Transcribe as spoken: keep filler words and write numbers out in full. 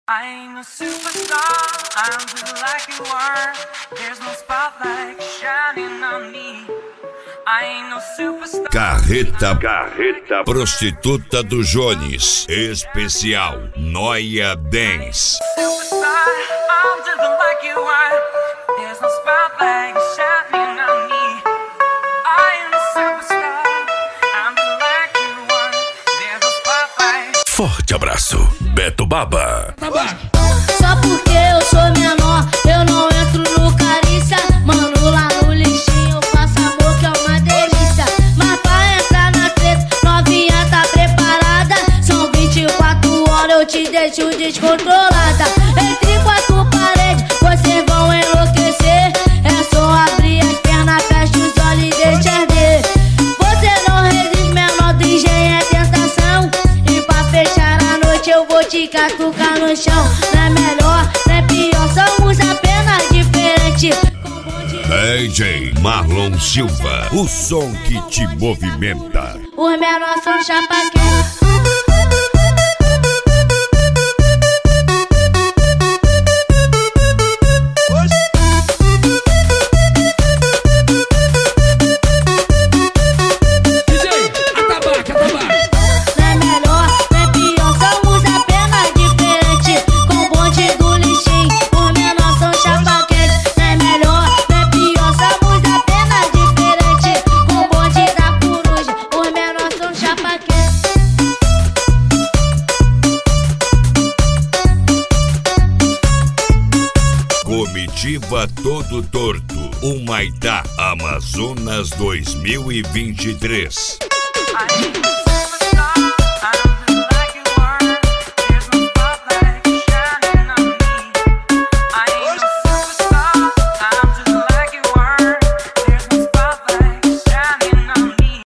I ain't no superstar, I'm just like you are. There's no spotlight shining on me. I ain't no superstar. Carreta, Carreta Prostituta do Jones. Especial Noia Dance. Superstar, I'm just like you are. There's no spotlight shining on me. I ain't no superstar, I'm just like you are. There's no spotlight. Forte abraço, Beto Baba. Só porque eu sou menor, eu não entro no carícia. Mano, lá no lixinho eu faço amor que é uma delícia. Mas pra entrar na treta, novinha tá preparada. São vinte e quatro horas, eu te deixo descontrolada. Entre quatro paredes, vocês vão enlouquecer. É só abrir as pernas, fecha os olhos e deixa arder. Você não resiste, menor do engenho é tentação. E pra fechar a noite eu vou te catucar no chão. Não é melhor, não é pior, somos apenas diferentes. D J Marlon Silva, o som que te movimenta. Os menores são chapa quente. Comitiva Todo Torto, Humaitá, Amazonas dois mil e vinte e três. I ain't no